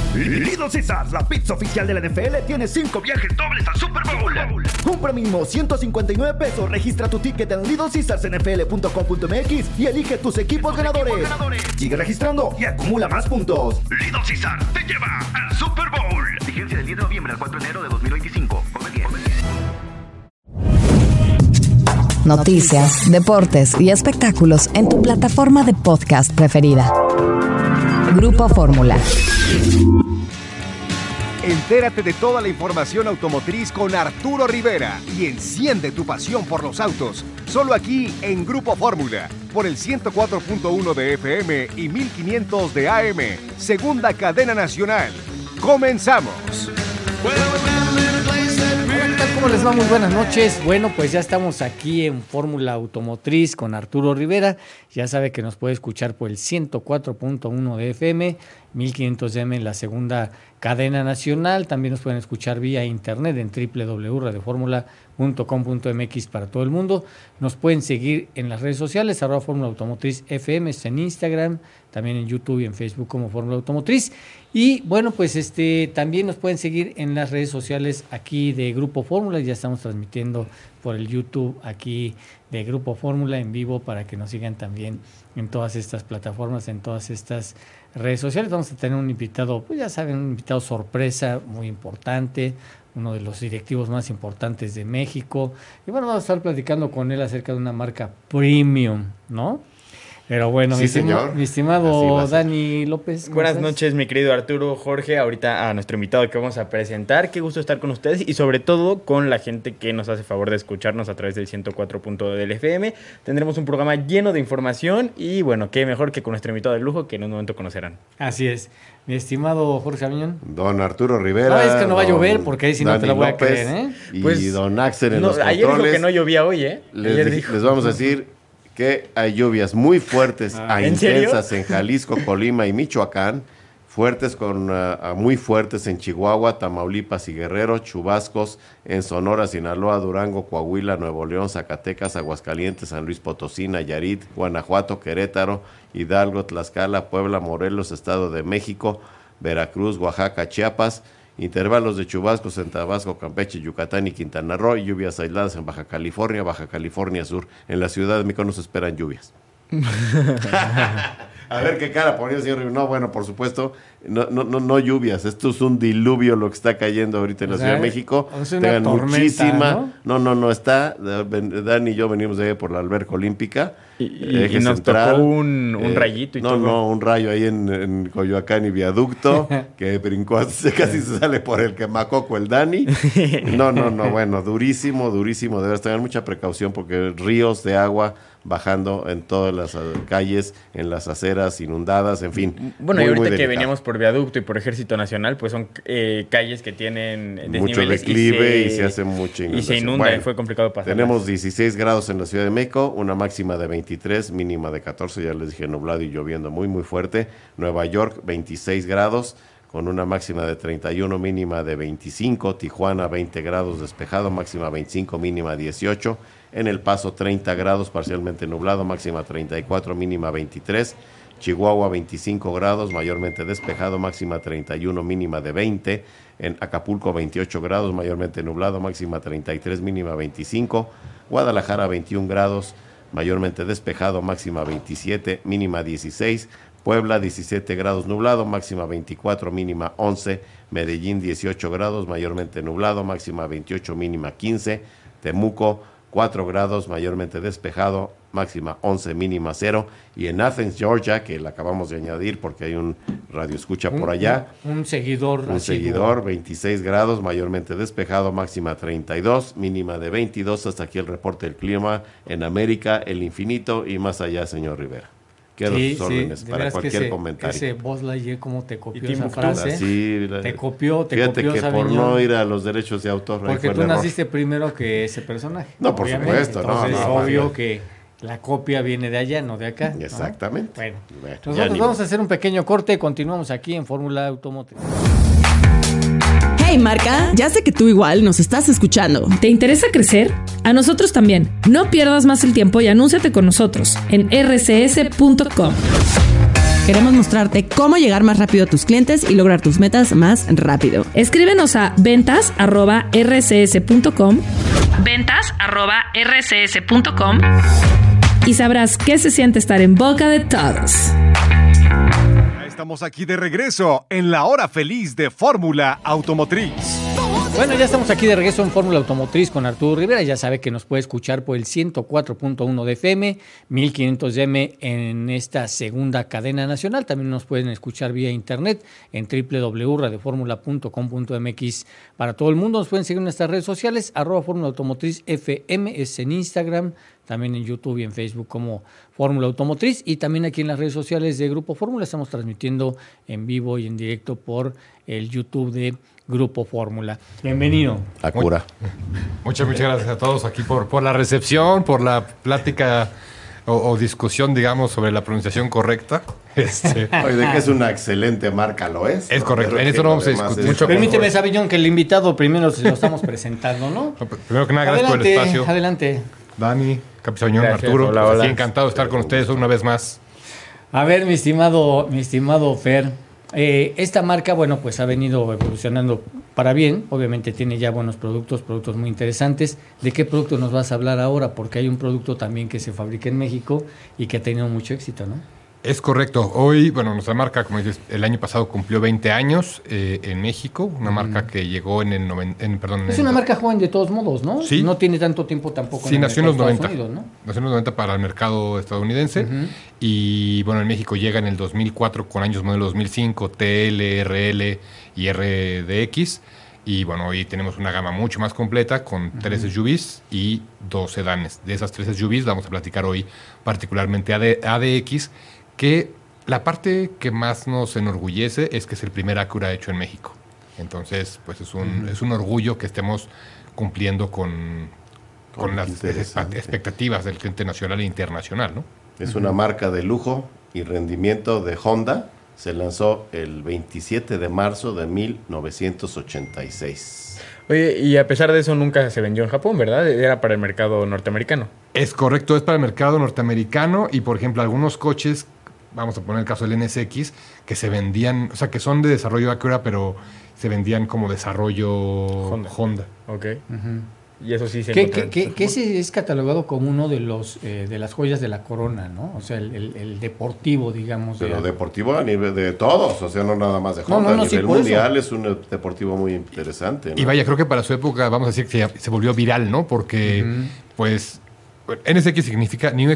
Little Caesars, la pizza oficial de la NFL, tiene 5 viajes dobles al Super Bowl. Compra mínimo $159. Registra tu ticket en LittleCaesarsNFL.com.mx y elige tus equipos ganadores. Sigue registrando y acumula más puntos. Little Caesars te lleva al Super Bowl. Vigencia del 10 de noviembre al 4 de enero de 2025. Come bien. Noticias, deportes y espectáculos en tu plataforma de podcast preferida. Grupo Fórmula. Entérate de toda la información automotriz con Arturo Rivera y enciende tu pasión por los autos. Solo aquí en Grupo Fórmula, por el 104.1 de FM y 1500 de AM, segunda cadena nacional. ¡Comenzamos! ¿Cómo les va? Muy buenas noches. Bueno, pues ya estamos aquí en Fórmula Automotriz con Arturo Rivera. Ya sabe que nos puede escuchar por el 104.1 de FM, 1500 de AM en la segunda cadena nacional. También nos pueden escuchar vía internet en www.radioformula.com.mx para todo el mundo. Nos pueden seguir en las redes sociales, @Fórmula Automotriz FM, en Instagram, también en YouTube y en Facebook como Fórmula Automotriz. Y bueno, pues también nos pueden seguir en las redes sociales aquí de Grupo Fórmula. Ya estamos transmitiendo por el YouTube aquí de Grupo Fórmula en vivo para que nos sigan también en todas estas plataformas, en todas estas redes sociales. Vamos a tener un invitado, pues ya saben, un invitado sorpresa muy importante, uno de los directivos más importantes de México. Y bueno, vamos a estar platicando con él acerca de una marca premium, ¿no? Pero bueno, sí, mi estimado Dani López. Buenas noches, mi querido Arturo, Jorge, ahorita a nuestro invitado que vamos a presentar. Qué gusto estar con ustedes y sobre todo con la gente que nos hace favor de escucharnos a través del 104.2 del FM. Tendremos un programa lleno de información y bueno, qué mejor que con nuestro invitado de lujo que en un momento conocerán. Así es. Mi estimado Jorge Aviñón. Don Arturo Rivera. No, es que no va a llover porque ahí sí no te la voy a creer, ¿eh? Y pues, don Axel en los controles. Ayer dijo que no llovía hoy, ¿eh? Les vamos a decir que hay lluvias muy fuertes intensas en Jalisco, Colima y Michoacán, fuertes muy fuertes en Chihuahua, Tamaulipas y Guerrero, chubascos en Sonora, Sinaloa, Durango, Coahuila, Nuevo León, Zacatecas, Aguascalientes, San Luis Potosí, Nayarit, Guanajuato, Querétaro, Hidalgo, Tlaxcala, Puebla, Morelos, Estado de México, Veracruz, Oaxaca, Chiapas. Intervalos de chubascos en Tabasco, Campeche, Yucatán y Quintana Roo, lluvias aisladas en Baja California Sur. En la Ciudad de México no se esperan lluvias. A ver qué cara ponía el señor Rivera. No, bueno, por supuesto, no lluvias. Esto es un diluvio lo que está cayendo ahorita en la Ciudad de México. Tengan muchísima. No está. Dani y yo venimos de ahí por la alberca olímpica. Y nos central, tocó un rayito y todo. No, un rayo ahí en Coyoacán y Viaducto, que brincó, casi se sale por el quemacoco el Dani. No, bueno, durísimo. Debes tener mucha precaución porque ríos de agua bajando en todas las calles, en las aceras inundadas, en fin. Bueno, y ahorita que veníamos por Viaducto y por Ejército Nacional, pues son calles que tienen mucho declive y se hace mucha inundación. Y se inunda, bueno, y fue complicado pasar. Tenemos 16 grados en la Ciudad de México, una máxima de 23, mínima de 14, ya les dije, nublado y lloviendo muy, muy fuerte. Nueva York, 26 grados, con una máxima de 31, mínima de 25. Tijuana, 20 grados despejado, máxima 25, mínima 18. En El Paso, 30 grados, parcialmente nublado, máxima 34, mínima 23. Chihuahua, 25 grados, mayormente despejado, máxima 31, mínima de 20. En Acapulco, 28 grados, mayormente nublado, máxima 33, mínima 25. Guadalajara, 21 grados, mayormente despejado, máxima 27, mínima 16. Puebla, 17 grados nublado, máxima 24, mínima 11. Medellín, 18 grados, mayormente nublado, máxima 28, mínima 15. Temuco, 4 grados, mayormente despejado, máxima 11, mínima 0. Y en Athens, Georgia, que la acabamos de añadir porque hay un radioescucha por allá. Un seguidor. 26 grados, mayormente despejado, máxima 32, mínima de 22. Hasta aquí el reporte del clima en América, el infinito y más allá, señor Rivera. Quedo sus órdenes para cualquier comentario. Ese Buzz Lightyear, ¿cómo te copió esa frase? Sí, te copió, fíjate que Sabiñón, por no ir a los derechos de autor. porque tú naciste primero que ese personaje. No, por supuesto. Entonces, obvio que la copia viene de allá, no de acá. Exactamente. ¿No? Bueno, nosotros vamos a hacer un pequeño corte. Continuamos aquí en Fórmula Automotriz. Hey marca, ya sé que tú igual nos estás escuchando. ¿Te interesa crecer? A nosotros también. No pierdas más el tiempo y anúnciate con nosotros en rcs.com. Queremos mostrarte cómo llegar más rápido a tus clientes y lograr tus metas más rápido. Escríbenos a ventas@rcs.com, ventas@rcs.com, y sabrás qué se siente estar en boca de todos. Estamos aquí de regreso en la hora feliz de Fórmula Automotriz. Bueno, ya estamos aquí de regreso en Fórmula Automotriz con Arturo Rivera. Ya sabe que nos puede escuchar por el 104.1 de FM, 1500 de M en esta segunda cadena nacional. También nos pueden escuchar vía internet en www.radioformula.com.mx para todo el mundo. Nos pueden seguir en nuestras redes sociales, @Fórmula Automotriz FM, es en Instagram, también en YouTube y en Facebook como Fórmula Automotriz, y también aquí en las redes sociales de Grupo Fórmula. Estamos transmitiendo en vivo y en directo por el YouTube de Grupo Fórmula. Bienvenido. Acura. Muchas gracias a todos aquí por la recepción, por la plática o discusión, digamos, sobre la pronunciación correcta. Oye, de que es una excelente marca, ¿lo es? Es correcto, en eso no vamos a discutir mucho. Permíteme, Sabillón, que el invitado primero se lo estamos presentando, ¿no? Primero que nada, gracias por el espacio. Adelante. Dani, Capizañón, Arturo. Hola. Estoy encantado de estar con ustedes una vez más. A ver, mi estimado Fer, esta marca, bueno, pues ha venido evolucionando para bien. Obviamente tiene ya buenos productos muy interesantes. ¿De qué producto nos vas a hablar ahora? Porque hay un producto también que se fabrica en México y que ha tenido mucho éxito, ¿no? Es correcto. Hoy, bueno, nuestra marca, como dices, el año pasado cumplió 20 años en México. Una marca que llegó en el Es una marca joven de todos modos, ¿no? Sí. No tiene tanto tiempo tampoco. Sí, nació en los 90. Unidos, ¿no? Nació en los 90 para el mercado estadounidense. Y bueno, en México llega en el 2004 con años modelo 2005, TL, RL y RDX. Y bueno, hoy tenemos una gama mucho más completa con 3 SUVs y 2 sedanes. De esas 3 SUVs vamos a platicar hoy particularmente ADX, que la parte que más nos enorgullece es que es el primer Acura hecho en México. Entonces, pues es un orgullo que estemos cumpliendo con las expectativas del cliente nacional e internacional, ¿no? Es una marca de lujo y rendimiento de Honda. Se lanzó el 27 de marzo de 1986. Oye, y a pesar de eso nunca se vendió en Japón, ¿verdad? Era para el mercado norteamericano. Es correcto, es para el mercado norteamericano y, por ejemplo, algunos coches, vamos a poner el caso del NSX, que se vendían, o sea, que son de desarrollo Acura, pero se vendían como desarrollo Honda. Ok. Y eso sí se que ese es catalogado como uno de los de las joyas de la corona, ¿no? O sea, el deportivo, digamos. Pero deportivo a nivel de todos, o sea, no nada más de Honda. A nivel mundial es un deportivo muy interesante, ¿no? Y vaya, creo que para su época, vamos a decir que se volvió viral, ¿no? Porque, pues, NSX significa New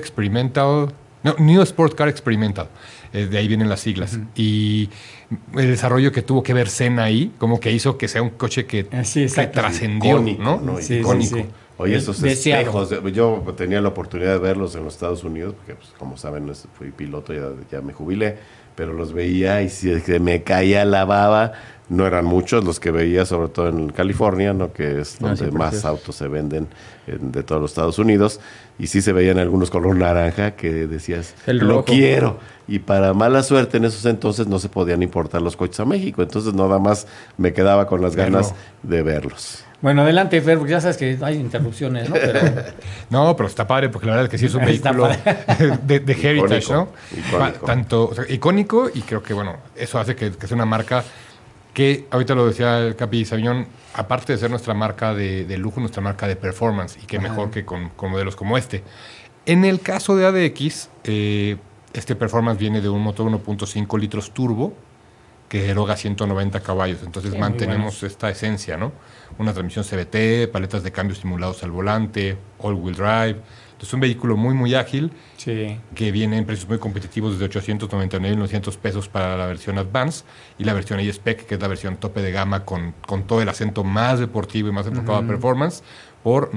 Sport Car Experimental. De ahí vienen las siglas. Y el desarrollo que tuvo que ver Senna ahí, como que hizo que sea un coche que trascendió, icónico, ¿no? Sí, icónico. Sí. Oye, esos espejos, yo tenía la oportunidad de verlos en los Estados Unidos, porque pues, como saben, fui piloto, ya me jubilé, pero los veía y se me caía la baba. No eran muchos los que veía, sobre todo en California, ¿no? Que es donde más autos se venden de todos los Estados Unidos. Y sí se veían algunos color naranja que decías, lo quiero. Y para mala suerte, en esos entonces no se podían importar los coches a México. Entonces nada más me quedaba con las ganas de verlos. Bueno, adelante, Fer, porque ya sabes que hay interrupciones, ¿no? No, pero está padre, porque la verdad es que sí es un vehículo de heritage, ¿no? Icónico. Tanto, o sea, icónico, y creo que, bueno, eso hace que sea una marca que, ahorita lo decía el Capi Sabiñón, aparte de ser nuestra marca de lujo, nuestra marca de performance, y que mejor que con modelos como este. En el caso de ADX, este performance viene de un motor 1.5 litros turbo, que eroga 190 caballos. Entonces mantenemos esta esencia, ¿no? Una transmisión CVT, paletas de cambio simulados al volante, all-wheel drive. Entonces un vehículo muy ágil, que viene en precios muy competitivos desde 899,900 pesos para la versión Advance y la versión A-Spec, que es la versión tope de gama con todo el acento más deportivo y más enfocado a performance, por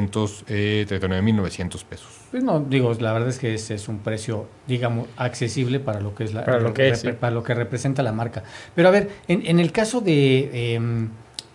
939,900 pesos. Pues no, digo, la verdad es que ese es un precio, digamos, accesible para lo que es para lo que representa la marca. Pero a ver, en el caso de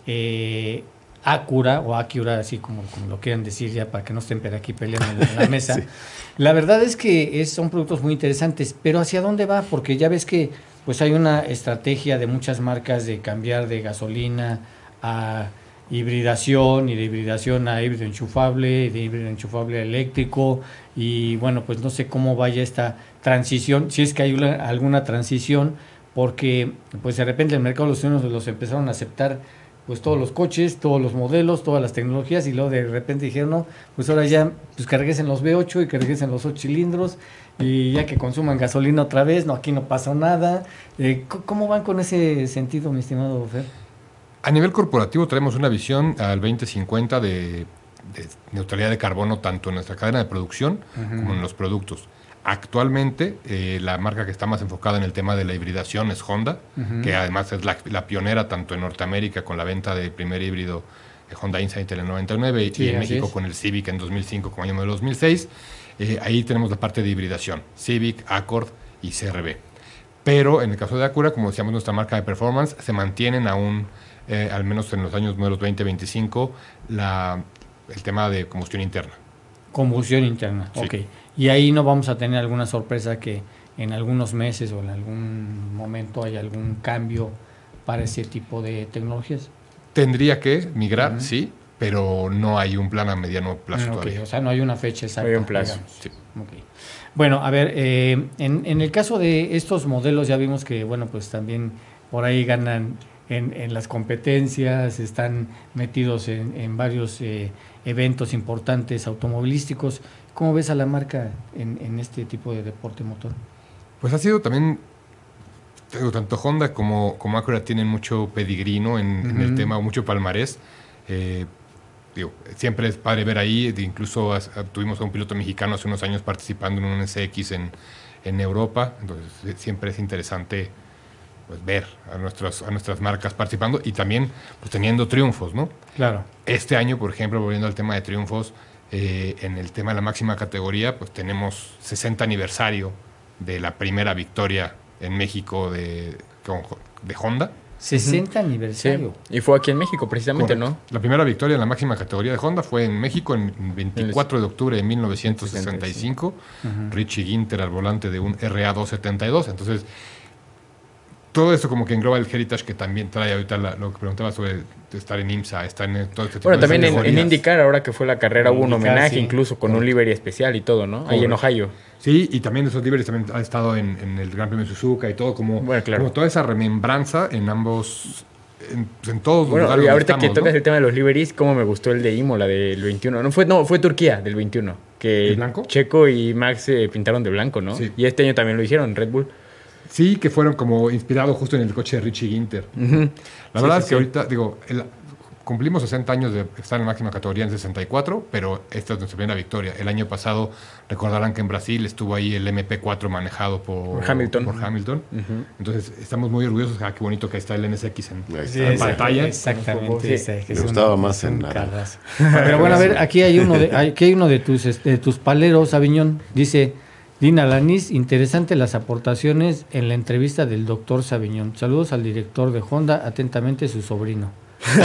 Acura o Acura, así como lo quieran decir ya para que no estén aquí peleando en la mesa, la verdad es que son productos muy interesantes, pero ¿hacia dónde va? Porque ya ves que pues hay una estrategia de muchas marcas de cambiar de gasolina a hibridación y de hibridación a híbrido enchufable, de híbrido enchufable a eléctrico, y bueno, pues no sé cómo vaya esta transición, si es que hay alguna transición, porque pues de repente el mercado los empezaron a aceptar pues todos los coches, todos los modelos, todas las tecnologías, y luego de repente dijeron, no, pues ahora ya pues que regresen los V8 y que regresen los 8 cilindros, y ya que consuman gasolina otra vez, no, aquí no pasó nada. ¿Cómo van con ese sentido, mi estimado Fer? A nivel corporativo tenemos una visión al 2050 de neutralidad de carbono tanto en nuestra cadena de producción como en los productos. Actualmente, la marca que está más enfocada en el tema de la hibridación es Honda, que además es la pionera tanto en Norteamérica con la venta del primer híbrido Honda Insight en el 99 y en México con el Civic en 2005 como año modelo 2006. Ahí tenemos la parte de hibridación, Civic, Accord y CR-V. Pero en el caso de Acura, como decíamos, nuestra marca de performance, se mantienen aún, al menos en los años modelos 2025, el tema de combustión interna. Combustión interna, sí. Ok. Y ahí no vamos a tener alguna sorpresa que en algunos meses o en algún momento haya algún cambio para ese tipo de tecnologías. Tendría que migrar, sí, pero no hay un plan a mediano plazo todavía. O sea, no hay una fecha exacta. No hay un plazo. Sí. Okay. Bueno, a ver, en el caso de estos modelos ya vimos que, bueno, pues también por ahí ganan en las competencias, están metidos en varios eventos importantes automovilísticos. ¿Cómo ves a la marca en este tipo de deporte motor? Pues ha sido también, tanto Honda como Acura tienen mucho pedigrí, ¿no? en el tema, mucho palmarés. Siempre es padre ver ahí, incluso tuvimos a un piloto mexicano hace unos años participando en un SX en Europa, entonces siempre es interesante pues ver a nuestras marcas participando y también pues teniendo triunfos, ¿no? Claro. Este año, por ejemplo, volviendo al tema de triunfos, en el tema de la máxima categoría, pues tenemos 60 aniversario de la primera victoria en México de Honda. 60 aniversario. Sí. Y fue aquí en México, precisamente, Correcto. ¿no? La primera victoria en la máxima categoría de Honda fue en México en 24 de octubre de 1965. Richie Ginter al volante de un RA272. Entonces, todo esto como que engloba el heritage que también trae ahorita lo que preguntaba sobre estar en IMSA, estar en todo este tipo bueno, de también en categorías. IndyCar, ahora que fue la carrera, hubo un homenaje, sí. incluso con un livery especial y todo, ¿no? Ahí en Ohio. Sí, y también esos liveries también han estado en el Gran Premio de Suzuka y todo, como toda esa remembranza en ambos, en todos los lugares. Y ahorita que estamos, tocas ¿no? el tema de los liveries, cómo me gustó el de Imola del 21. Fue Turquía del 21. Que ¿El blanco? Checo y Max se pintaron de blanco, ¿no? Sí. Y este año también lo hicieron, Red Bull. Sí, que fueron como inspirados justo en el coche de Richie Ginter. La verdad es que ahorita, cumplimos 60 años de estar en la máxima categoría en 64, pero esta es nuestra primera victoria. El año pasado, recordarán que en Brasil estuvo ahí el MP4 manejado por Hamilton. Entonces, estamos muy orgullosos. Qué bonito que está el NSX en pantalla. Exactamente. Sí. Me gustaba más en nada. Pero bueno, a ver, aquí hay uno de tus paleros, Aviñón. Dice... Dina Alanis, interesante las aportaciones en la entrevista del doctor Saviñón. Saludos al director de Honda, atentamente su sobrino.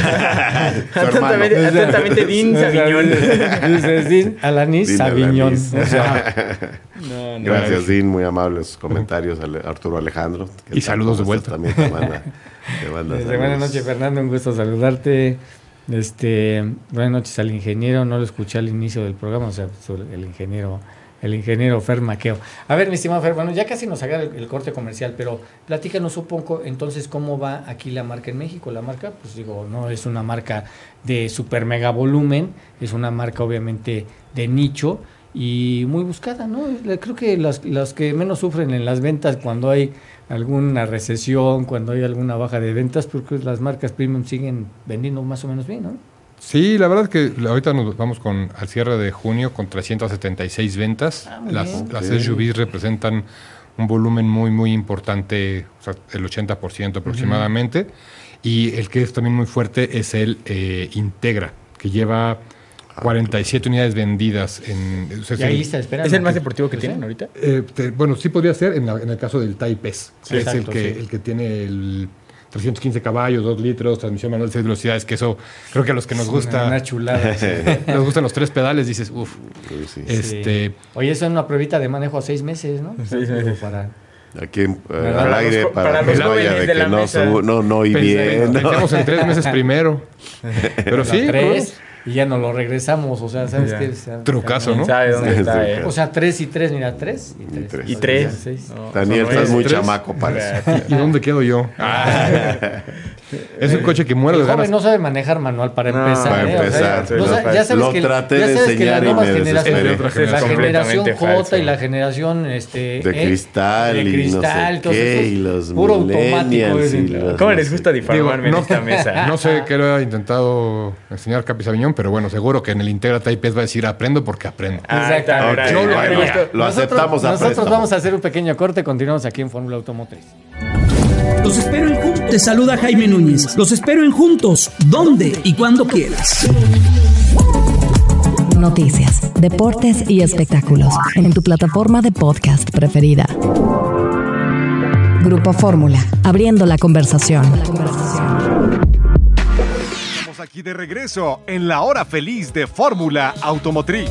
Atentamente Din Saviñón. Dices Din Alanis Saviñón. Gracias, Din, muy amables sus comentarios, Arturo Alejandro. Y saludos de vuelta. También te manda buenas noches, Fernando, un gusto saludarte. Buenas noches al ingeniero, no lo escuché al inicio del programa, o sea, el ingeniero Fer Maqueo. A ver, mi estimado Fer, bueno, ya casi nos haga el corte comercial, pero platícanos un poco entonces cómo va aquí la marca en México. La marca, pues no es una marca de super mega volumen, es una marca obviamente de nicho y muy buscada, ¿no? Creo que los que menos sufren en las ventas cuando hay alguna recesión, cuando hay alguna baja de ventas, porque las marcas premium siguen vendiendo más o menos bien, ¿no? Sí, la verdad es que ahorita nos vamos al cierre de junio con 376 ventas. Las SUVs representan un volumen muy, muy importante, o sea, el 80% aproximadamente. Y el que es también muy fuerte es el Integra, que lleva 47 unidades vendidas. Y ahí está esperando. ¿Es el más deportivo que tienen ahorita? Bueno, sí podría ser en el caso del Type S, que exacto, es el que tiene el 315 caballos, 2 litros, transmisión manual de 6 velocidades, que eso creo que a los que nos gusta... Una chulada. Nos gustan los 3 pedales, dices, uff. Sí. Oye, eso es una pruebita de manejo a 6 meses, ¿no? 6 meses. Aquí al Para aire, los- para para que los no vaya jóvenes de de que la no, mesa. no y bien. ¿no? Pensemos en 3 meses primero. Pero sí, tres, y ya no lo regresamos, o sea, ¿sabes Ya. qué? O sea, Trucazo, ¿no? ¿Sabe dónde está? Sí. O sea, 3 y 3, mira, 3 y 3. tres. Y 3. Seis. Daniel, estás muy chamaco para eso. ¿Y dónde quedo yo? Es un coche que muero El de joven ganas. no sabe manejar manual para No, empezar. para ¿eh? O sea, empezar, no sí, sa- lo ya sabes lo que, traté ya de sabes que enseñar las y nuevas me generaciones, desesperé. la generación Completamente J falso. y la generación De cristal y no sé todos qué, esos, y los puro automático. millennials y es- los- ¿Cómo no les sé gusta qué. difamarme en esta mesa? No sé qué le ha intentado enseñar Capi Sabiñón, pero bueno, seguro que en el Integra Type S va a decir aprendo porque aprendo. Exactamente. Ok, Yo bueno, lo aceptamos a Nosotros préstamo. vamos a hacer un pequeño corte, continuamos aquí en Fórmula Automotriz. Los espero en Juntos. Te saluda Jaime Núñez. Los espero en Juntos. ¿Dónde y cuando quieras? Noticias, deportes y espectáculos en tu plataforma de podcast preferida. Grupo Fórmula, abriendo la conversación. Estamos aquí de regreso en la hora feliz de Fórmula Automotriz.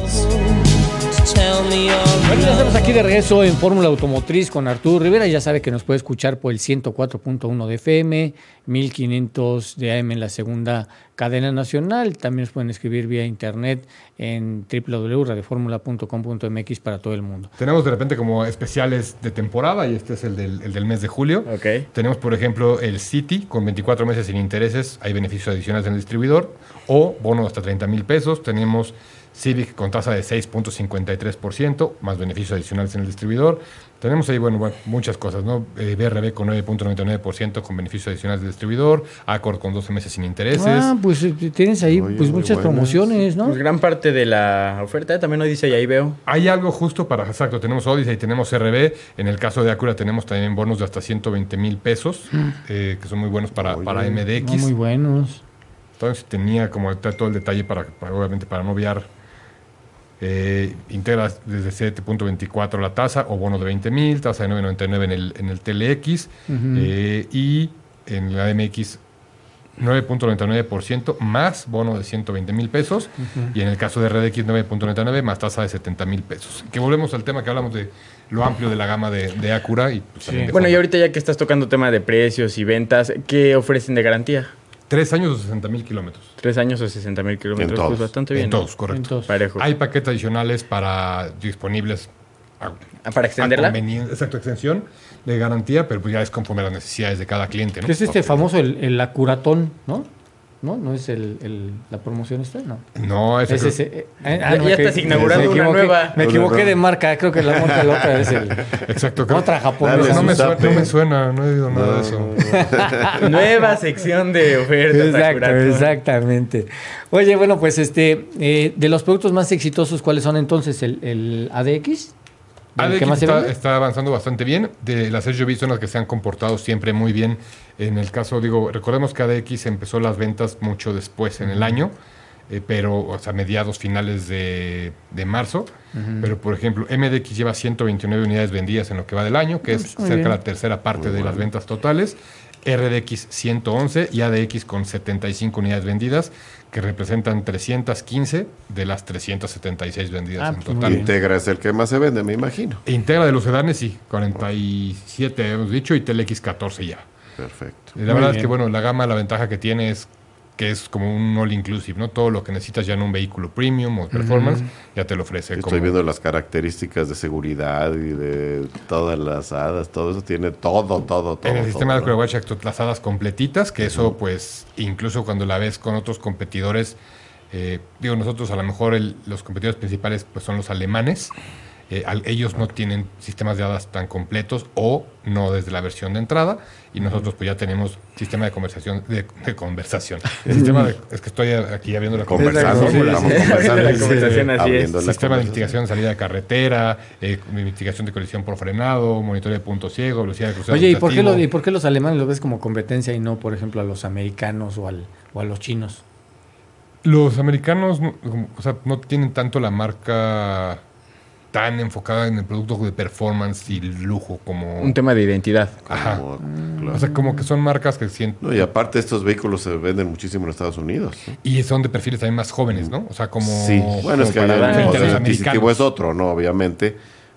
Bueno, ya estamos aquí de regreso en Fórmula Automotriz con Arturo Rivera. Ya sabe que nos puede escuchar por el 104.1 de FM, 1500 de AM en la segunda cadena nacional. También nos pueden escribir vía internet en www.radioformula.com.mx para todo el mundo. Tenemos de repente como especiales de temporada y este es el del mes de julio. Ok. Tenemos, por ejemplo, el City con 24 meses sin intereses. Hay beneficios adicionales en el distribuidor o bono hasta 30,000 pesos. Tenemos Civic con tasa de 6.53%, más beneficios adicionales en el distribuidor. Tenemos ahí, bueno, muchas cosas, ¿no? BRB con 9.99% con beneficios adicionales del distribuidor, Accord con 12 meses sin intereses. Ah, pues tienes ahí Oye, pues muy muchas buenas. promociones, ¿no? Pues gran parte de la oferta también nos dice, y ahí veo. Hay algo justo para, exacto, tenemos Odyssey, tenemos RB, en el caso de Acura tenemos también bonos de hasta 120,000 pesos, que son muy buenos para MDX. No, muy buenos. Entonces tenía como todo el detalle para obviamente para no obviar. Integra desde 7.24 la tasa o bono de 20,000, tasa de 9.99 en el TLX y en la MX 9.99% más bono de 120,000 pesos y en el caso de RDX 9.99 más tasa de 70,000 pesos. Que volvemos al tema que hablamos de lo amplio de la gama de Acura y pues, también de Bueno, y Honda. ahorita ya que estás tocando tema de precios y ventas, ¿qué ofrecen de garantía? 3 años o 60,000 kilómetros. 3 años o 60,000 kilómetros, todos. pues bastante bien. En ¿no? todos, correcto. Entonces, Parejo. Hay paquetes adicionales disponibles ¿Para extenderla? Exacto, extensión de garantía, pero pues ya es conforme a las necesidades de cada cliente, ¿no? ¿qué es este famoso, el acuratón, no? ¿No es la promoción esta? No. No, Es ese ese. Ya me estás equi- inaugurando me una equivoqué- nueva. Me equivoqué de marca, creo que la marca la otra es el. exacto. creo- Otra japonesa. Dale no, me su suena, zape. no me suena, no he oído nada de eso. Nueva sección de ofertas. Exacto, Acurato. exactamente. Oye, bueno, pues de los productos más exitosos, ¿cuáles son entonces? El ADX. ¿El ADX que más se vende? está avanzando bastante bien. De las SUVs son las que se han comportado siempre muy bien. En el caso, recordemos que ADX empezó las ventas mucho después en el año, pero, o sea, mediados finales de marzo. Pero, por ejemplo, MDX lleva 129 unidades vendidas en lo que va del año, que es muy cerca de bien. la tercera parte de las ventas totales. RDX 111 y ADX con 75 unidades vendidas, que representan 315 de las 376 vendidas en pues muy total. bien. Integra es el que más se vende, me imagino. Integra de los sedanes, sí, 47 hemos dicho y TLX 14 ya. Perfecto. La verdad es bien. que, bueno, la gama, la ventaja que tiene es que es como un all inclusive, ¿no? Todo lo que necesitas ya en un vehículo premium o performance, ya te lo ofrece. Estoy viendo las características de seguridad y de todas las hadas, todo eso tiene todo. En el sistema de todo, ¿no? Acura Watch las hadas completitas, que eso, pues, incluso cuando la ves con otros competidores, nosotros a lo mejor los competidores principales pues son los alemanes. Ellos no tienen sistemas de hadas tan completos o no desde la versión de entrada y nosotros pues ya tenemos sistema de conversación es que estoy aquí abriendo la Conversando, Sí, estamos sí. conversando. La conversación así Abriendo es. la sistema de conversación. mitigación de salida de carretera, mitigación de colisión por frenado, monitoreo de punto ciego, velocidad de crucero Oye, ¿y adaptativo. por qué los alemanes los ves como competencia y no, por ejemplo, a los americanos o a los chinos? Los americanos no tienen tanto la marca tan enfocada en el producto de performance y lujo como... Un tema de identidad. Ajá. Claro. O sea, como que son marcas que sienten... No, y aparte estos vehículos se venden muchísimo en Estados Unidos, ¿no? Y son de perfiles también más jóvenes, ¿no? O sea, como... Sí, bueno, es que como para el dar- frente a poder los adquisitivo americanos. es otro, ¿no? Obviamente,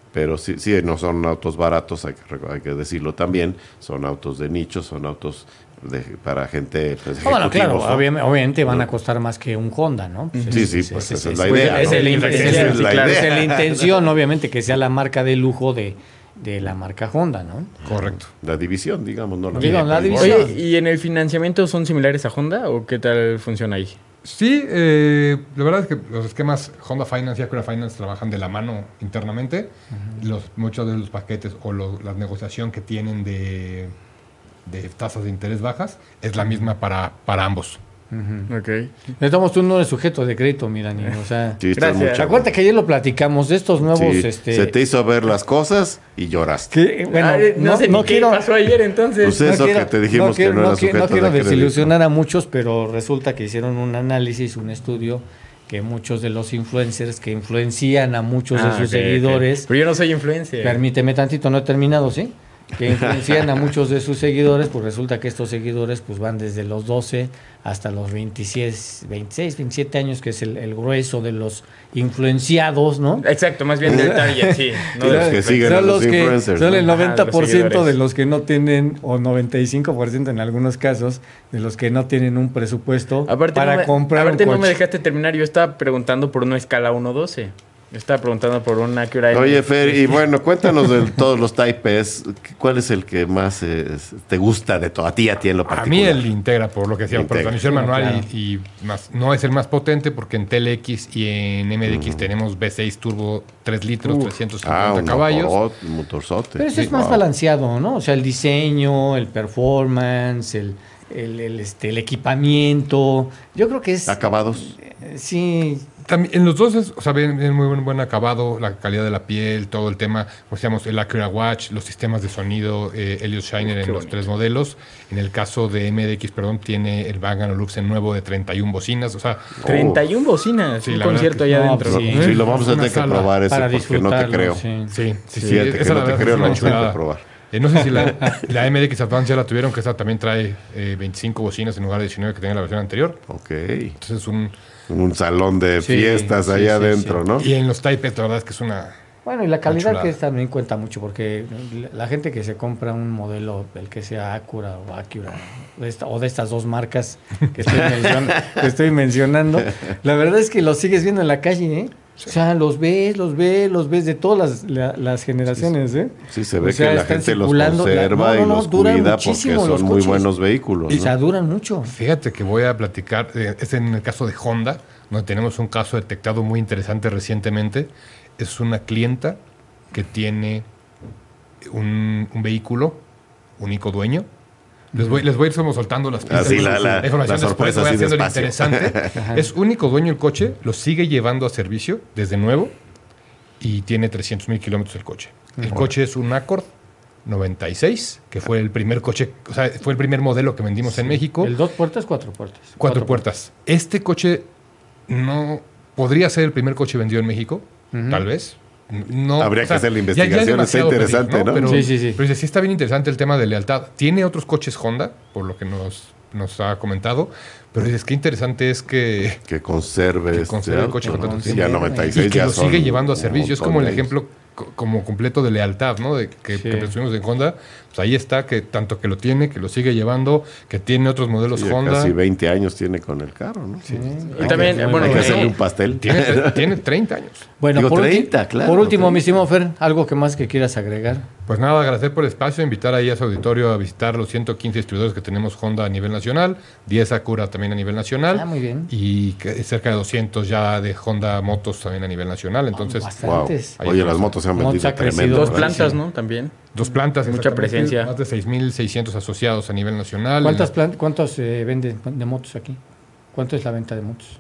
pero sí, no son autos baratos, hay que decirlo también, son autos de nicho, son autos para gente pues, bueno, claro, ¿no? obviamente van a costar más que un Honda, ¿no? Pues esa es la idea. Esa es la intención, obviamente, que sea la marca de lujo de la marca Honda, ¿no? Correcto. La división, digamos, no la división. Oye, ¿y en el financiamiento son similares a Honda o qué tal funciona ahí? Sí, la verdad es que los esquemas Honda Finance y Acura Finance trabajan de la mano internamente. Muchos de los paquetes o la negociación que tienen de tasas de interés bajas es la misma para ambos. Okay. Tú no eres sujeto de crédito, Mirani. O sea, sí, gracias. Acuérdate que ayer lo platicamos de estos nuevos. Sí, se te hizo ver las cosas y lloraste. Bueno, no sé ni qué pasó ayer entonces. Pues eso que te dijimos que no era sujeto de crédito. No quiero desilusionar a muchos, pero resulta que hicieron un análisis, un estudio, que muchos de los influencers que influencian a muchos de sus seguidores. Pero yo no soy influencer. Permíteme tantito, no he terminado, ¿sí? Que influencian a muchos de sus seguidores, pues resulta que estos seguidores pues van desde los 12 hasta los 26, 27 años, que es el grueso de los influenciados, ¿no? Exacto, más bien del target, sí. No de los que siguen a los influencers. Son el 90% de los que no tienen, o 95% en algunos casos, de los que no tienen un presupuesto para comprar un coche. No me dejaste terminar, yo estaba preguntando por una escala 1-12. Estaba preguntando por una Acura. Oye, Fer, y bueno, cuéntanos de todos los Type S. ¿Cuál es el que más te gusta de todo? A ti en lo particular. A mí el Integra, por lo que decíamos, por transmisión manual, claro. y más, no es el más potente porque en TLX y en MDX tenemos V6 turbo 3 litros, 350 caballos. Un motorzote. Pero eso es más balanceado, ¿no? O sea, el diseño, el performance, el equipamiento. Yo creo que es... ¿Acabados? Sí. También, en los dos viene muy buen acabado, la calidad de la piel, todo el tema, decíamos, el Acura Watch, los sistemas de sonido, Helios Shiner en los 3 modelos. En el caso de MDX, tiene el Bang & Olufsen nuevo de 31 bocinas, o sea... 31 bocinas, sí, un concierto allá adentro. Sí, lo vamos a tener que probar ese porque no te creo. Sí, esa no te creo, lo vamos a tener que probar. No sé si la MDX Advance ya la tuvieron, que esa también trae 25 bocinas en lugar de 19 que tenía la versión anterior. Ok. Entonces un salón de fiestas allá adentro, ¿no? Y en los Type S, la verdad es que es una... Bueno, y la calidad que también cuenta mucho, porque la gente que se compra un modelo, el que sea Acura o Acura, o de estas dos marcas que estoy mencionando, la verdad es que los sigues viendo en la calle, ¿eh? O sea, los ves de todas las generaciones, ¿eh? Sí, se ve que la gente los conserva y los cuida porque son muy buenos vehículos, ¿no? O sea, duran mucho. Fíjate que voy a platicar, es en el caso de Honda, donde tenemos un caso detectado muy interesante recientemente. Es una clienta que tiene un vehículo, único dueño. Les voy a ir soltando las pistas. La información sorpresa, después, voy haciendo lo interesante. Es único dueño el coche, lo sigue llevando a servicio desde nuevo y tiene 300,000 kilómetros el coche. El coche es un Accord 96, que fue el primer coche, o sea, fue el primer modelo que vendimos en México. ¿El 2 puertas, 4 puertas? 4 puertas. Este coche no podría ser el primer coche vendido en México, tal vez. No, habría que hacer la investigación, está interesante, pedir, ¿no? Pero, sí. Pero sí está bien interesante el tema de lealtad. Tiene otros coches Honda, por lo que nos ha comentado, pero dices, qué interesante es que conserve el coche con tanto tiempo. Ya 96 y que ya lo sigue llevando a un servicio. Es como el ejemplo como completo de lealtad, ¿no? Que presumimos en Honda. Pues ahí está, que tanto que lo tiene, que lo sigue llevando, que tiene otros modelos Honda. Casi 20 años tiene con el carro, ¿no? Sí. Y también, hay que hacerle un pastel. Tiene 30 años. Bueno, Digo, 30, claro. Por último, mi estimado Fer, ¿algo que más que quieras agregar? Pues nada, agradecer por el espacio, invitar ahí a su auditorio a visitar los 115 distribuidores que tenemos Honda a nivel nacional, 10 Acura también a nivel nacional. Muy bien. Y cerca de 200 ya de Honda motos también a nivel nacional. Entonces, bastantes. Wow. Oye, las motos se han vendido tremendo. 2 plantas, ¿no? También. 2 plantas. Mucha presencia. Más de 6,600 asociados a nivel nacional. ¿Cuántos venden de motos aquí? ¿Cuánto es la venta de motos?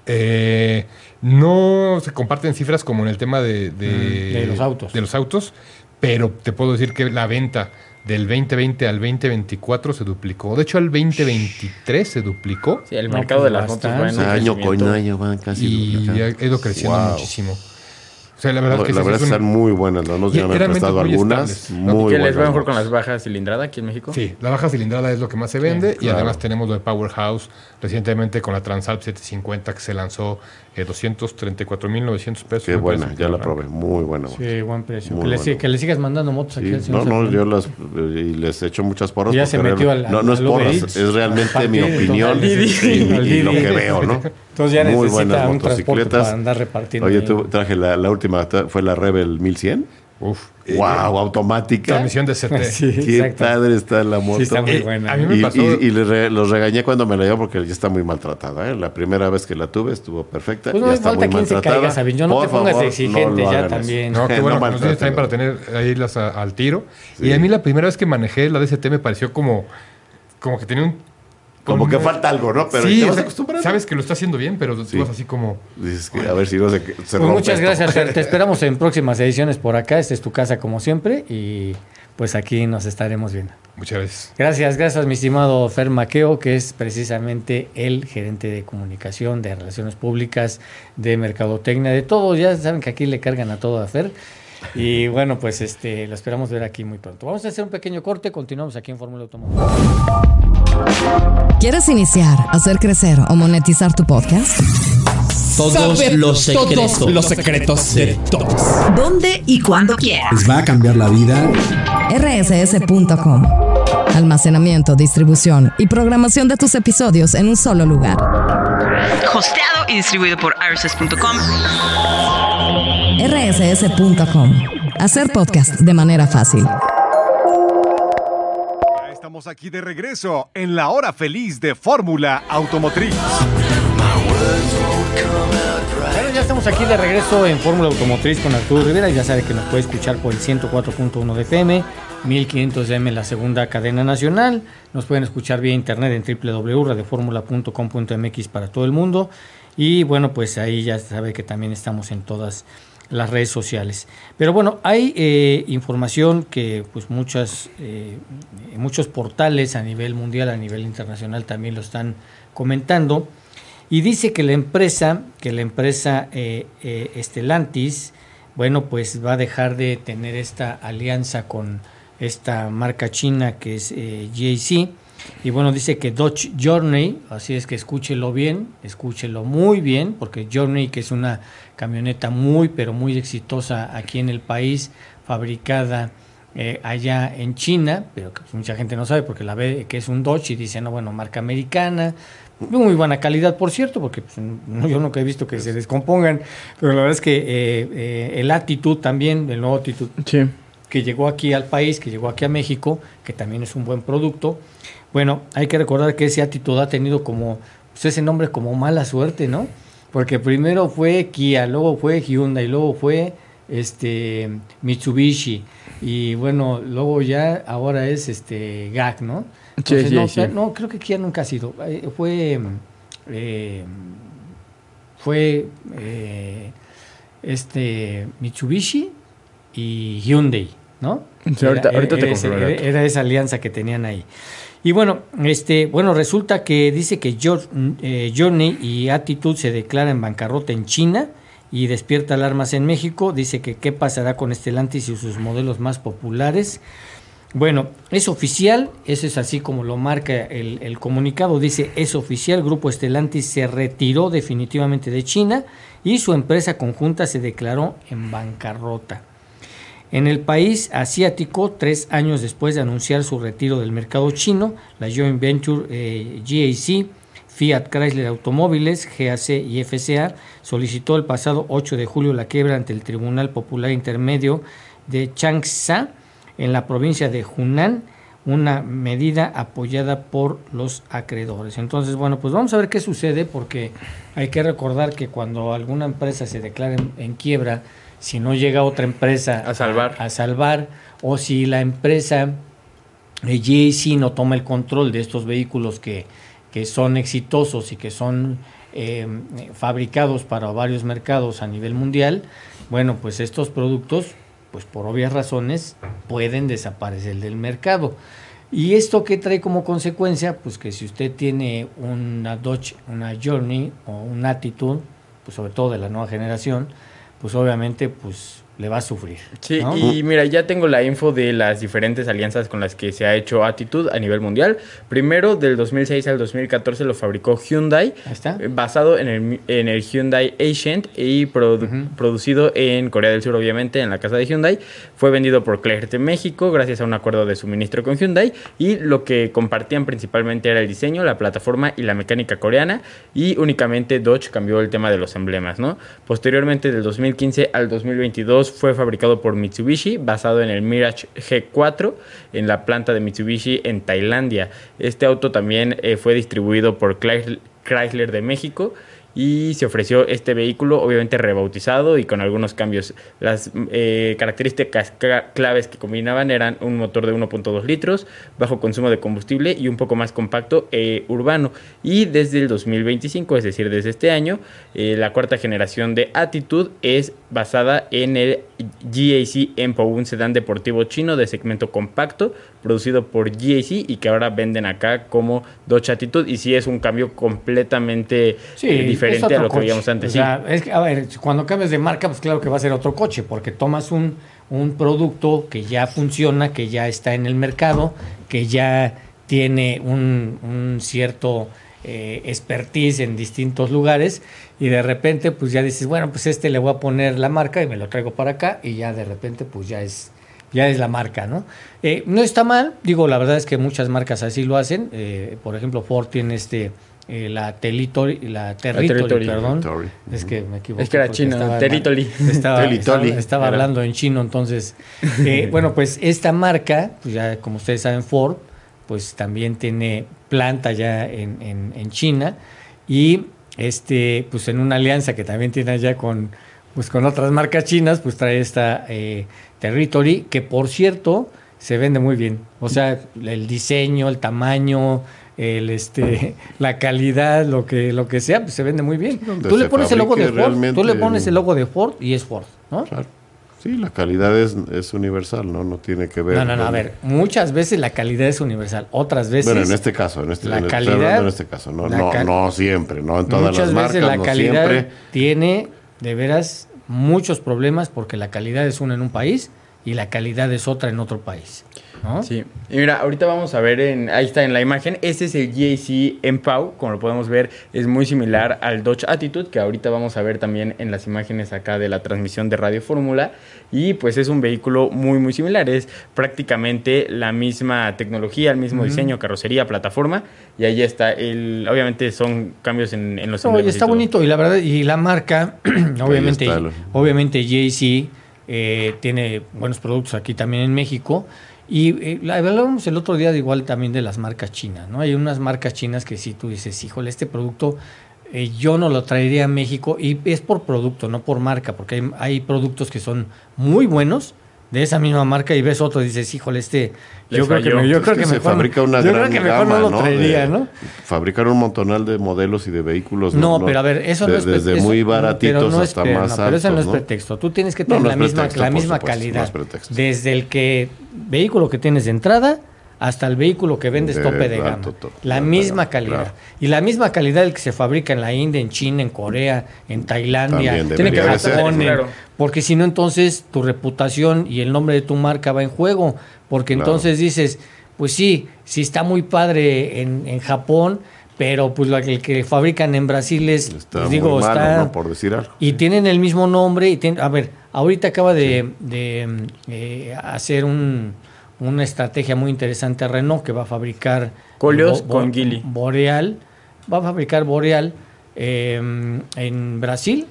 No se comparten cifras como en el tema de los autos. De los autos, pero te puedo decir que la venta del 2020 al 2024 se duplicó. De hecho, al 2023 se duplicó. Sí, el mercado de las motos va en año con año van casi. Y ha ido creciendo muchísimo. sea, la verdad están muy buenas. Nos ya me han prestado algunas. Muy ¿Qué buenas. les va mejor con las bajas cilindrada aquí en México? Sí, la baja cilindrada es lo que más se vende. Claro. Y además tenemos lo de Powerhouse recientemente con la Transalp 750 que se lanzó 234,900 pesos. Qué buena, ya la probé. Muy buena. Sí, buen precio. Muy Que le sigas mandando motos aquí Sí, al señor no, Serrano. yo y les echo muchas porras. Ya se metió no es al porras, Uber Eats. es realmente mi Partir, opinión al Didi. y lo que veo, ¿no? Entonces ya Muy necesita buenas un transporte motocicletas. para andar repartiendo. Oye, ahí. traje la última, fue la Rebel 1100. Uf. Wow, automática. Transmisión de CT. Sí, Qué exacto. padre está la moto. Sí, está muy buena. A mí me pasó. Y los regañé cuando me la llevó porque ya está muy maltratada. La primera vez que la tuve estuvo perfecta. Pues no ya me está falta muy quien se maltratada. caiga, Sabin. Yo no Por te pongas favor, exigente no lo ya hagan también. No, qué No bueno que nos maltraten. tienes también para tener ahí las al tiro. Sí. Y a mí la primera vez que manejé la DST me pareció como que tenía un... Como que falta algo, ¿no? Pero sí, te o vas sea, acostumbrando. sabes que lo está haciendo bien, pero Sí. tú vas así como... Dices que a ver si no se Pues rompe muchas esto. gracias, Fer. Te esperamos en próximas ediciones por acá. Esta es tu casa como siempre y pues aquí nos estaremos viendo. Muchas gracias. Gracias, mi estimado Fer Maqueo, que es precisamente el gerente de comunicación, de relaciones públicas, de mercadotecnia, de todo. Ya saben que aquí le cargan a todo a Fer. Y bueno, pues lo esperamos ver aquí muy pronto. Vamos a hacer un pequeño corte, continuamos aquí en Fórmula Automóvil. ¿Quieres iniciar, hacer crecer o monetizar tu podcast? Todos los secretos. Todos los secretos de todos. ¿Dónde y cuándo quieras? ¿Les va a cambiar la vida? rss.com. Almacenamiento, distribución y programación de tus episodios en un solo lugar. Hosteado y distribuido por rss.com. rss.com. Hacer podcast de manera fácil. Ya estamos aquí de regreso en la hora feliz de Fórmula Automotriz. Bueno, ya estamos aquí de regreso en Fórmula Automotriz con Arturo Rivera. Ya sabe que nos puede escuchar por el 104.1 de FM, 1500 de AM en la segunda cadena nacional. Nos pueden escuchar vía internet en www.radioformula.com.mx para todo el mundo. Y bueno, pues ahí ya sabe que también estamos en todas las redes sociales. Pero bueno, hay información que pues muchos portales a nivel mundial, a nivel internacional también lo están comentando. Y dice que la empresa Stellantis, bueno, pues va a dejar de tener esta alianza con esta marca china que es GAC. Y bueno, dice que Dodge Journey, así es que escúchelo bien, escúchelo muy bien, porque Journey, que es una camioneta muy, pero muy exitosa aquí en el país, fabricada allá en China, pero que pues mucha gente no sabe porque la ve que es un Dodge y dice, no, bueno, marca americana, muy buena calidad, por cierto, porque pues, yo nunca he visto que se descompongan, pero la verdad es que el Attitude también, el nuevo Attitude, Sí. que llegó aquí al país, que llegó aquí a México, que también es un buen producto. Bueno, hay que recordar que ese Attitude ha tenido como, pues ese nombre como mala suerte, ¿no? Porque primero fue Kia, luego fue Hyundai, luego fue Mitsubishi, y bueno, luego ya ahora es GAC, ¿no? Entonces, Sí. No, creo que Kia nunca ha sido. Fue Mitsubishi y Hyundai, ¿no? Sí, ahorita te confirmo. Era esa alianza que tenían ahí. Y bueno, resulta que dice que Journey y Attitude se declara en bancarrota en China y despierta alarmas en México. Dice que qué pasará con Stellantis y sus modelos más populares. Bueno, es oficial, eso es así como lo marca el comunicado, dice, es oficial, Grupo Stellantis se retiró definitivamente de China y su empresa conjunta se declaró en bancarrota. En el país asiático, 3 años después de anunciar su retiro del mercado chino, la joint venture GAC, Fiat Chrysler Automóviles, GAC y FCA solicitó el pasado 8 de julio la quiebra ante el Tribunal Popular Intermedio de Changsha, en la provincia de Hunan, una medida apoyada por los acreedores. Entonces, bueno, pues vamos a ver qué sucede, porque hay que recordar que cuando alguna empresa se declara en quiebra, si no llega otra empresa a salvar, o si la empresa GAC no toma el control de estos vehículos que son exitosos y que son fabricados para varios mercados a nivel mundial, bueno, pues estos productos, pues por obvias razones, pueden desaparecer del mercado. ¿Y esto qué trae como consecuencia? Pues que si usted tiene una Dodge, una Journey o un Attitude, pues sobre todo de la nueva generación, pues obviamente pues le va a sufrir. Sí, ¿no? y mira, ya tengo la info de las diferentes alianzas con las que se ha hecho Attitude a nivel mundial. Primero, del 2006 al 2014 lo fabricó Hyundai, Ahí está. basado en el Hyundai Accent y producido en Corea del Sur, obviamente, en la casa de Hyundai. Fue vendido por Clark de México gracias a un acuerdo de suministro con Hyundai, y lo que compartían principalmente era el diseño, la plataforma y la mecánica coreana, y únicamente Dodge cambió el tema de los emblemas, ¿no? Posteriormente, del 2015 al 2022 fue fabricado por Mitsubishi, basado en el Mirage G4 en la planta de Mitsubishi en Tailandia. Este auto también fue distribuido por Chrysler de México, y se ofreció este vehículo obviamente rebautizado y con algunos cambios. Las características claves que combinaban eran un motor de 1.2 litros, bajo consumo de combustible y un poco más compacto urbano. Y desde el 2025, es decir, desde este año, la cuarta generación de Attitude es basada en el GAC Empo, un sedán deportivo chino de segmento compacto producido por GAC y que ahora venden acá como Dodge Attitude, y sí es un cambio completamente diferente a lo que veíamos antes. O sea, es que, a ver, cuando cambias de marca, pues claro que va a ser otro coche, porque tomas un producto que ya funciona, que ya está en el mercado, que ya tiene un cierto expertise en distintos lugares, y de repente pues ya dices, bueno, pues le voy a poner la marca y me lo traigo para acá, y ya de repente pues ya es la marca, ¿no? No está mal, digo, la verdad es que muchas marcas así lo hacen. Por ejemplo, Ford tiene la Territory, perdón. Territory. Es que me equivoqué. Es que era chino, Territory. Estaba hablando en chino, entonces. Bueno, pues esta marca, pues ya como ustedes saben, Ford, pues también tiene planta ya en China, y pues en una alianza que también tiene allá con otras marcas chinas, pues trae esta Territory, que por cierto se vende muy bien. O sea, el diseño, el tamaño, la calidad, lo que sea, pues se vende muy bien. Tú le pones el logo de Ford, tú le pones el logo de Ford y es Ford, ¿no? Claro. Sí, la calidad es universal, ¿no? No tiene que ver. No, a ver, muchas veces la calidad es universal, otras veces. Bueno, en este caso, no siempre, no en todas las marcas, muchas veces la calidad siempre. Tiene de veras muchos problemas, porque la calidad es una en un país y la calidad es otra en otro país, ¿no? Sí, y mira, ahorita vamos a ver, ahí está en la imagen, este es el GAC Empo, como lo podemos ver, es muy similar al Dodge Attitude, que ahorita vamos a ver también en las imágenes acá de la transmisión de Radio Fórmula, y pues es un vehículo muy muy similar, es prácticamente la misma tecnología, el mismo diseño, carrocería, plataforma, y ahí está, obviamente son cambios en los emblemas. Está bonito, y la verdad, y la marca, obviamente GAC tiene buenos productos aquí también en México. Y hablábamos el otro día igual también de las marcas chinas, ¿no? Hay unas marcas chinas que sí tú dices, híjole, este producto yo no lo traería a México, y es por producto, no por marca, porque hay productos que son muy buenos de esa misma marca, y ves otro y dices, híjole, yo creo que se fabrica una gran gama, no lo traería, ¿no? Fabricar un montonal de modelos y de vehículos. No, pero a ver, eso no es pretexto. Desde muy baratitos hasta más altos. Pero eso no es pretexto. Tú tienes que tener la misma calidad. Desde el vehículo que tienes de entrada hasta el vehículo que vendes tope de gama. La misma calidad. Claro. Y la misma calidad el que se fabrica en la India, en China, en Corea, en Tailandia. Tiene que haber claro. Porque si no, entonces tu reputación y el nombre de tu marca va en juego. Porque entonces dices, pues sí está muy padre en Japón, pero pues el que fabrican en Brasil está muy malo, ¿no? Por decir algo. Y tienen el mismo nombre. A ver, ahorita acaba de hacer una estrategia muy interesante Renault, que va a fabricar Koleos con Geely. Boreal, va a fabricar Boreal en Brasil,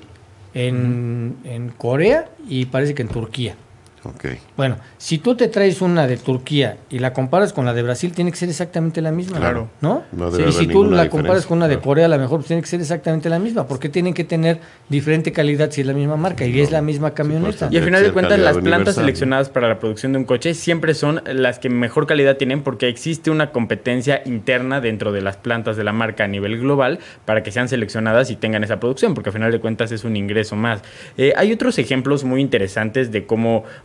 en Corea y parece que en Turquía. Okay. Bueno, si tú te traes una de Turquía y la comparas con la de Brasil, tiene que ser exactamente la misma. Claro. ¿No? Y si tú la comparas con una de Corea, a lo mejor tiene que ser exactamente la misma, porque tienen que tener diferente calidad si es la misma marca y es la misma camioneta. Y al final de cuentas, las plantas seleccionadas para la producción de un coche siempre son las que mejor calidad tienen, porque existe una competencia interna dentro de las plantas de la marca a nivel global para que sean seleccionadas y tengan esa producción, porque al final de cuentas es un ingreso más. Hay otros ejemplos muy interesantes de cómo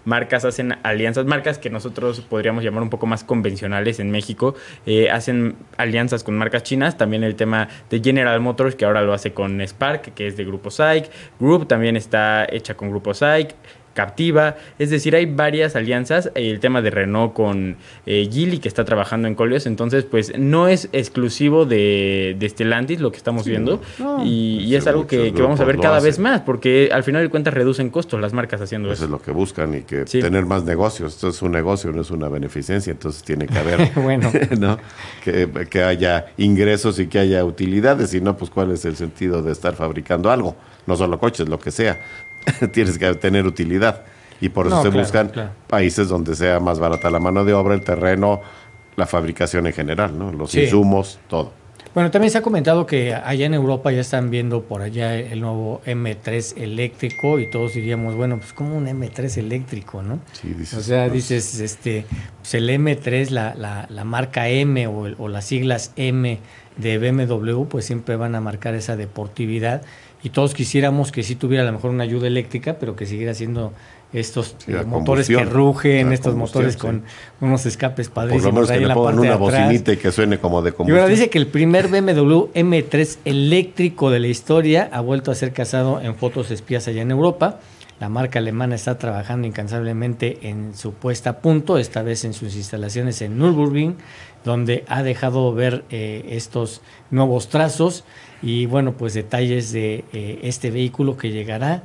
marcas hacen alianzas, marcas que nosotros podríamos llamar un poco más convencionales en México, hacen alianzas con marcas chinas. También el tema de General Motors, que ahora lo hace con Spark, que es de Grupo SAIC. Group también está hecha con Grupo SAIC. Captiva, es decir, hay varias alianzas. El tema de Renault con Geely, que está trabajando en Koleos, entonces pues no es exclusivo de Stellantis lo que estamos viendo, y es algo que vamos a ver cada vez más, porque al final de cuentas reducen costos las marcas haciendo eso. Eso es lo que buscan, y que tener más negocios. Esto es un negocio, no es una beneficencia, entonces tiene que haber bueno. ¿no? que haya ingresos y que haya utilidades, si no, pues cuál es el sentido de estar fabricando algo, no solo coches, lo que sea. Tienes que tener utilidad, y por eso buscan países donde sea más barata la mano de obra, el terreno, la fabricación en general, ¿no? Los insumos, todo. Bueno, también se ha comentado que allá en Europa ya están viendo por allá el nuevo M3 eléctrico, y todos diríamos, bueno, pues como un M3 eléctrico, ¿no? Sí, dices, o sea, dices, pues el M3, la marca M o las siglas M de BMW, pues siempre van a marcar esa deportividad, y todos quisiéramos que sí tuviera a lo mejor una ayuda eléctrica, pero que siguiera siendo estos motores que rugen, estos motores con unos escapes padrísimos. Por lo menos que le pongan una bocinita y que suene como de combustión. Y ahora dice que el primer BMW M3 eléctrico de la historia ha vuelto a ser cazado en fotos espías allá en Europa. La marca alemana está trabajando incansablemente en su puesta a punto, esta vez en sus instalaciones en Nürburgring, donde ha dejado ver estos nuevos trazos y, bueno, pues detalles de este vehículo que llegará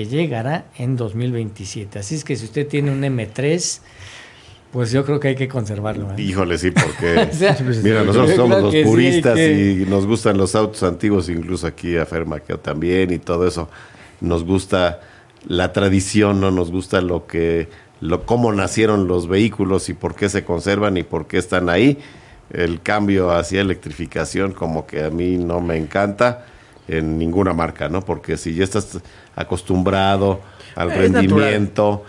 en 2027. Así es que si usted tiene un M3, pues yo creo que hay que conservarlo. Híjole, sí, porque o sea, mira, nosotros somos los puristas sí, y nos gustan los autos antiguos, incluso aquí a Fermaqueo también, y todo eso. Nos gusta la tradición, no nos gusta cómo nacieron los vehículos y por qué se conservan y por qué están ahí. El cambio hacia electrificación como que a mí no me encanta en ninguna marca, ¿no? Porque si ya estás acostumbrado al rendimiento,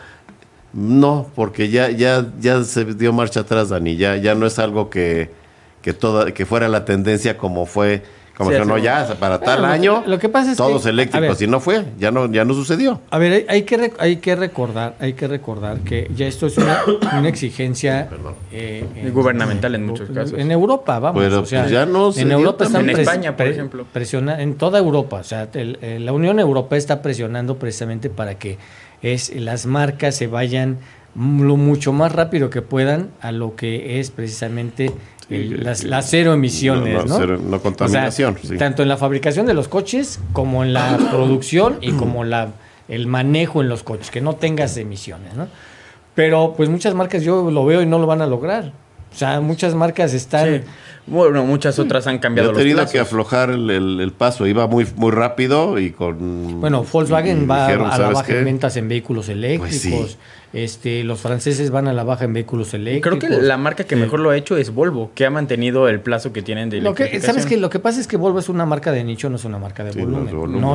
no, porque ya se dio marcha atrás, Dani, ya no es algo que fuera la tendencia como fue. Como que no, ya para tal año, lo que pasa es todos que, eléctricos, y no fue, ya no sucedió. A ver, hay que recordar que ya esto es una exigencia gubernamental en muchos casos. En Europa, vamos. Pero o sea, pues ya no se en Europa están en España, por ejemplo. En toda Europa, o sea, la Unión Europea está presionando precisamente para que las marcas se vayan lo mucho más rápido que puedan a lo que es precisamente las cero emisiones, ¿no? No contaminación. O sea, tanto en la fabricación de los coches como en la producción y como el manejo en los coches, que no tengas emisiones, ¿no? Pero pues muchas marcas yo lo veo y no lo van a lograr. O sea, muchas marcas están... Sí. Bueno, muchas otras han cambiado los tenido plazos. que aflojar el paso, iba muy rápido y con... Bueno, Volkswagen va a la baja qué? en ventas en vehículos eléctricos. Pues sí. Los franceses van a la baja en vehículos eléctricos. Creo que la marca que mejor lo ha hecho es Volvo, que ha mantenido el plazo que tienen de electrificación. ¿Sabes qué? Lo que pasa es que Volvo es una marca de nicho, no es una marca de volumen.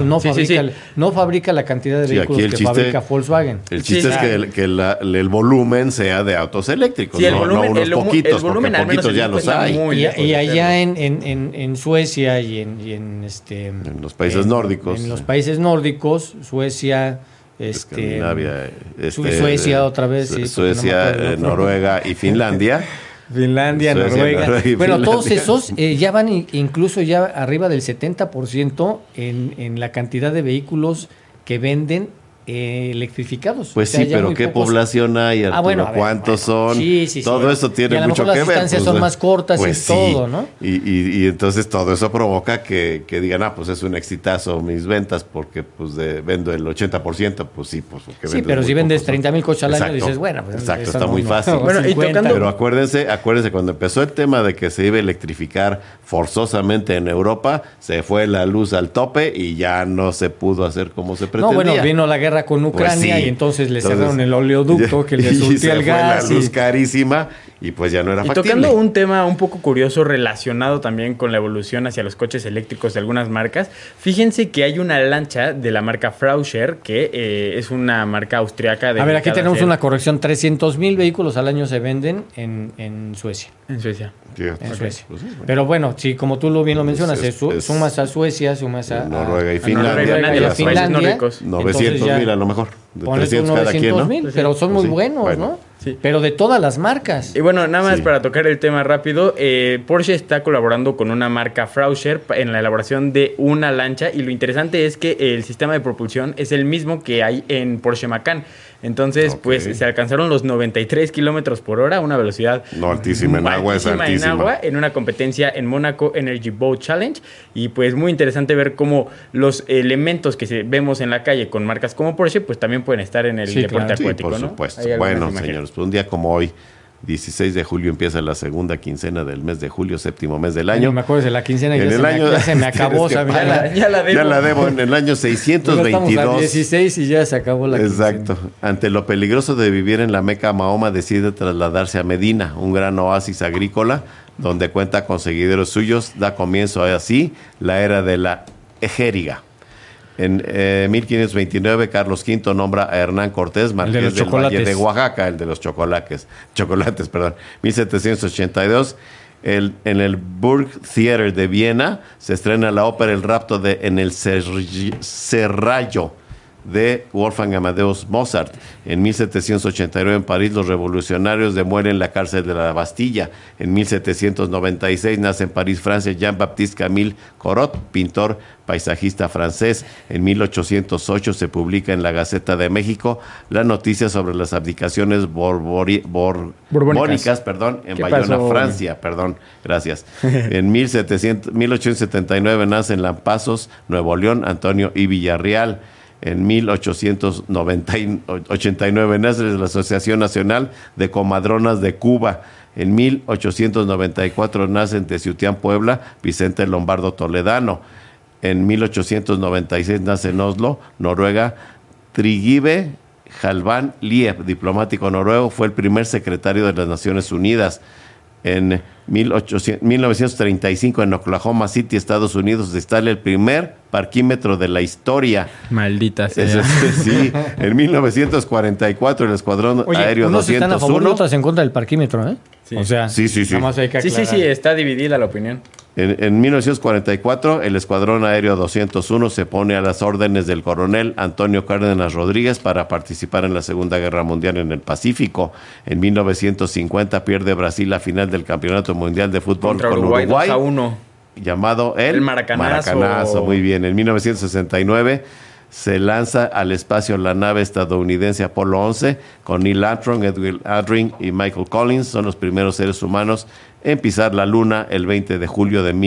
No fabrica la cantidad de vehículos que fabrica Volkswagen. El chiste es que el volumen sea de autos eléctricos, sí, no unos poquitos, porque poquitos ya los hay. Y allá en Suecia y en los países nórdicos. En los países nórdicos, Suecia... Escandinavia, Suecia otra vez, sí, Suecia, Noruega y Finlandia. Noruega. Bueno, todos esos ya van incluso ya arriba del 70% en la cantidad de vehículos que venden electrificados. Pues sí, pero ¿qué población hay, Arturo? ¿Cuántos son? Sí, todo eso tiene mucho que ver. Las distancias son más cortas y todo, ¿no? Y entonces todo eso provoca que digan, pues es un exitazo mis ventas, porque pues vendo el 80%, pues sí, pues porque sí, pero si vendes 30,000 coches al año, dices, bueno, pues exacto, está muy fácil. Bueno, pero acuérdense, cuando empezó el tema de que se iba a electrificar forzosamente en Europa, se fue la luz al tope y ya no se pudo hacer como se pretendía. No, bueno, vino la guerra con Ucrania, pues sí. Y entonces le cerraron el oleoducto que le surtía el gas. Fue la luz carísima y pues ya no era factible. Y tocando un tema un poco curioso relacionado también con la evolución hacia los coches eléctricos de algunas marcas, fíjense que hay una lancha de la marca Frauscher, que es una marca austriaca. A ver, aquí tenemos una corrección, 300,000 vehículos al año se venden en Suecia. En Suecia. En Suecia. Pues sí, bueno. Pero bueno, sí, como tú bien lo mencionas, sumas a Suecia, sumas a Noruega y Finlandia, Finlandia, 900,000 900,000 a lo mejor. De Ponle 300 cada quien, ¿no? 900,000, pero son muy buenos, bueno. ¿no? Sí. Pero de todas las marcas. Y bueno, nada más para tocar el tema rápido, Porsche está colaborando con una marca Frauscher en la elaboración de una lancha, y lo interesante es que el sistema de propulsión es el mismo que hay en Porsche Macan. Entonces, pues se alcanzaron los 93 kilómetros por hora, una velocidad altísima en agua, es altísima. En agua, en una competencia en Mónaco Energy Boat Challenge. Y pues muy interesante ver cómo los elementos que vemos en la calle con marcas como Porsche, pues también pueden estar en el deporte acuático, por ¿no? supuesto. Bueno, señores, pues un día como hoy, 16 de julio, empieza la segunda quincena del mes de julio, séptimo mes del año. Me acuerdo de la quincena y ya se me acabó. Ya la debo en el año 622. Estamos a 16 y ya se acabó la quincena. Exacto. Ante lo peligroso de vivir en la Meca, Mahoma decide trasladarse a Medina, un gran oasis agrícola, donde cuenta con seguidores suyos. Da comienzo así la era de la ejériga. En 1529, Carlos V nombra a Hernán Cortés marqués del Valle de Oaxaca, el de los chocolates, 1782, en el Burgtheater de Viena se estrena la ópera El rapto en el Serrallo de Wolfgang Amadeus Mozart. En 1789 en París los revolucionarios demuelen la cárcel de la Bastilla. En 1796 nace en París, Francia, Jean-Baptiste Camille Corot, pintor paisajista francés. En 1808 se publica en la Gaceta de México la noticia sobre las abdicaciones borbónicas, en Bayona, Francia. Gracias. En 1879 nace en Lampazos, Nuevo León, Antonio I. Villarreal. En 1889 nace la Asociación Nacional de Comadronas de Cuba. En 1894 nace en Teciutlán, Puebla, Vicente Lombardo Toledano. En 1896 nace en Oslo, Noruega, Trygve Halvan Liev, diplomático noruego, fue el primer secretario de las Naciones Unidas. En 1935 en Oklahoma City, Estados Unidos, se instala el primer parquímetro de la historia. Maldita sea. Sí. En 1944 el Escuadrón Aéreo 201. Están a favor y otras en contra del parquímetro, ¿eh? Sí. O sea, sí. Nada más hay que aclarar. Sí, está dividida la opinión. En 1944, el Escuadrón Aéreo 201 se pone a las órdenes del coronel Antonio Cárdenas Rodríguez para participar en la Segunda Guerra Mundial en el Pacífico. En 1950 pierde Brasil la final del Campeonato Mundial de Fútbol con Uruguay 2-1. Llamado el Maracanazo. Muy bien. En 1969 se lanza al espacio la nave estadounidense Apolo 11 con Neil Armstrong, Edwin Aldrin y Michael Collins. Son los primeros seres humanos en pisar la Luna el 20 de julio de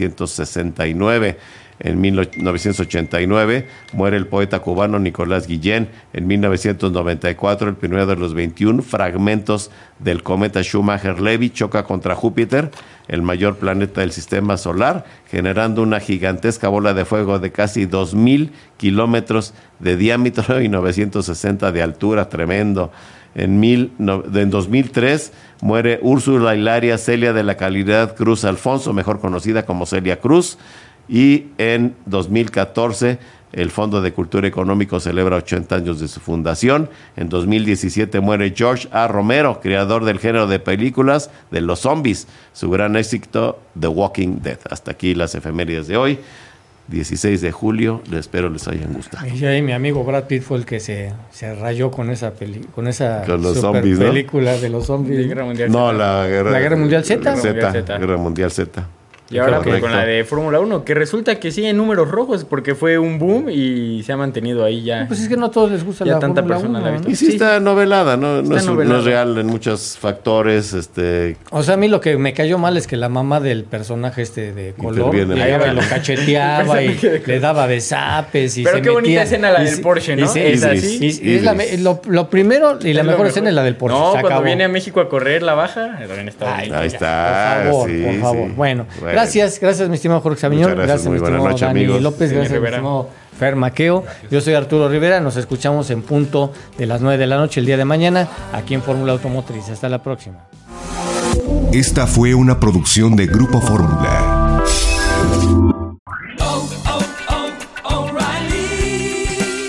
1969. En 1989 muere el poeta cubano Nicolás Guillén. En 1994, el primero de los 21 fragmentos del cometa Schumacher-Levy choca contra Júpiter, el mayor planeta del sistema solar, generando una gigantesca bola de fuego de casi 2,000 kilómetros de diámetro y 960 de altura. Tremendo. En 2003 muere Úrsula Hilaria Celia de la Caridad Cruz Alfonso, mejor conocida como Celia Cruz. Y en 2014 el Fondo de Cultura Económico celebra 80 años de su fundación. En 2017 muere George A. Romero, creador del género de películas de los zombies. Su gran éxito, The Walking Dead. Hasta aquí las efemérides de hoy, 16 de julio. Espero les hayan gustado. Y ahí mi amigo Brad Pitt fue el que se rayó con esa con los zombies, ¿no? Película de los zombies. Guerra Mundial no, Z. la Guerra Mundial Z. Guerra Mundial Z. Y ahora pues con la de Fórmula 1, que resulta que sigue en números rojos porque fue un boom y se ha mantenido ahí ya. Pues es que no a todos les gusta ya la tanta Fórmula persona 1, la ha visto. Y sí está novelada, ¿no? No es real en muchos factores. O sea, a mí lo que me cayó mal es que la mamá del personaje de color lo cacheteaba y le daba besapes y pero se qué bonita metía, escena la del Porsche, ¿no? Es así. Lo primero y la mejor escena es la del Porsche. No, cuando viene a México a correr la baja, también está bonita. Ahí está. Por favor. Bueno, gracias, mi estimado Jorge Sabiñón. Gracias, mi estimado Dani amigos. López. Gracias, mi estimado Fer Maqueo. Yo soy Arturo Rivera. Nos escuchamos en punto de las 9 de la noche el día de mañana aquí en Fórmula Automotriz. Hasta la próxima. Esta fue una producción de Grupo Fórmula.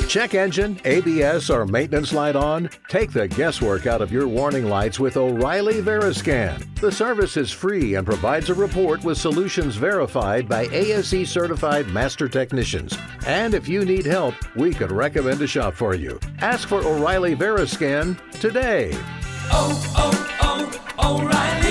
check engine, ABS, or maintenance light on? Take the guesswork out of your warning lights with O'Reilly Veriscan. The service is free and provides a report with solutions verified by ASE certified master technicians. And if you need help, we could recommend a shop for you. Ask for O'Reilly Veriscan today. O'Reilly